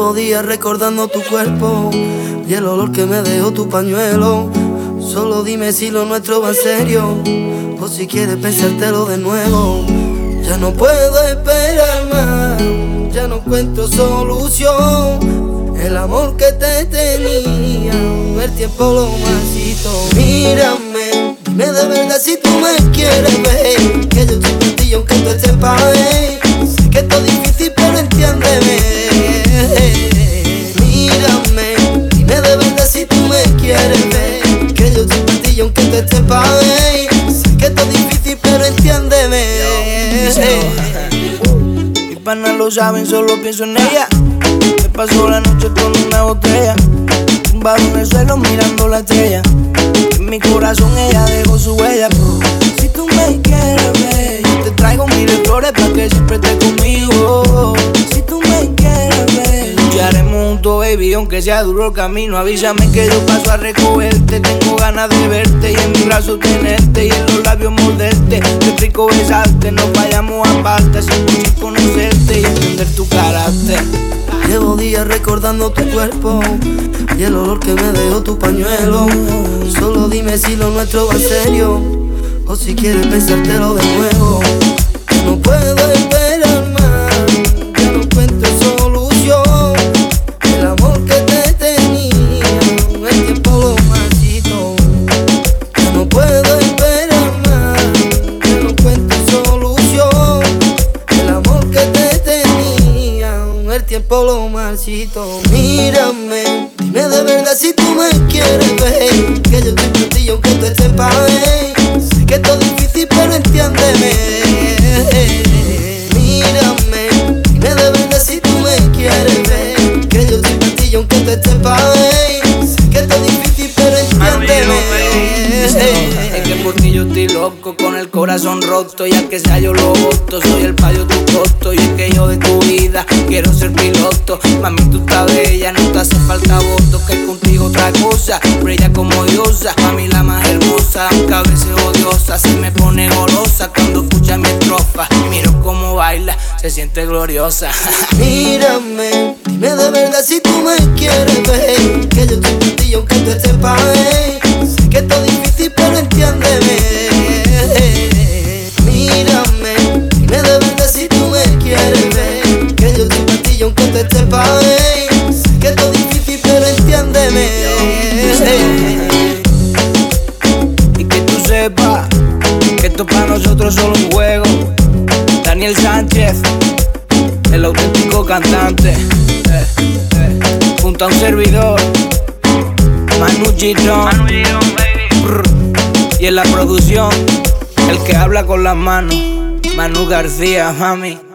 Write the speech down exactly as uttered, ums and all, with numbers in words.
Llevo días recordando tu cuerpo y el olor que me dejó tu pañuelo. Solo dime si lo nuestro va en serio o si quieres pensártelo de nuevo. Ya no puedo esperar más, ya no encuentro solución. El amor que te tenía, el tiempo lo marchito. Mírame, dime de verdad si tú me quieres ver, que yo estoy por ti aunque tú estés pa' ver. Sé que esto es difícil pero entiéndeme. Mírame, dime de verdad si tú me quieres ver, que yo estoy por ti aunque tú estés pa' ver. Sé que esto es difícil pero entiéndeme. Mis panas lo saben, solo pienso en ella. Me paso la noche con una botella, tumbado en el suelo mirando la estrella. En mi corazón ella dejó su huella. Si tú me quieres ver, yo te traigo mil flores para que siempre estés conmigo. Si tú me quieres ver, lucharemos juntos, baby, aunque sea duro el camino. Avísame que yo paso a recogerte. Tengo ganas de verte y en mi brazo tenerte y en los labios morderte. Qué rico besarte, nos vayamos aparte, sin mucho conocerte y entender tu carácter. Llevo días recordando tu cuerpo y el olor que me dejó tu pañuelo. Solo dime si lo nuestro va en serio o si quieres pensártelo de nuevo. Ya no puedo esperar más, ya no encuentro solución. El amor que te tenía, el tiempo lo marchito. Ya no puedo esperar más, ya no encuentro solución. El amor que te tenía, el tiempo lo marchito. Mírame, dime de verdad si tú me quieres ver, que yo estoy por ti aunque tú estés pa' ver. Sé que esto es difícil pero entiéndeme. Mírame, dime de verdad si tú me quieres ver, que yo estoy por ti aunque tú estés pa' ver. Sé que esto es difícil pero entiéndeme. Es que por ti yo estoy loco, con el corazón roto, y a que sea yo lo voto. Soy el payo tu costo, y es que yo de tu vida quiero ser piloto. Mami, tú estás bella, no te hace falta voto, que contigo otra cosa, brilla como diosa. Mami, la más hermosa, aunque a veces odiosa. Se me pone golosa cuando escucha mi estrofa. Miro cómo baila, se siente gloriosa. Mírame, dime de verdad si tú me quieres ver, que yo estoy por ti aunque tú estés pa' ver. Sé que esto es difícil pero entiéndeme. Mírame, dime de verdad si tú me quieres ver, que yo estoy por ti aunque tú estés pa' ver. Sé que esto es difícil pero entiéndeme. Y que tú sepas que esto para nosotros es solo un juego. Daniel Sánchez, el auténtico cantante, eh, eh, junto a un servidor, Manu Girón, y en la producción, el que habla con las manos, Manu García, mami.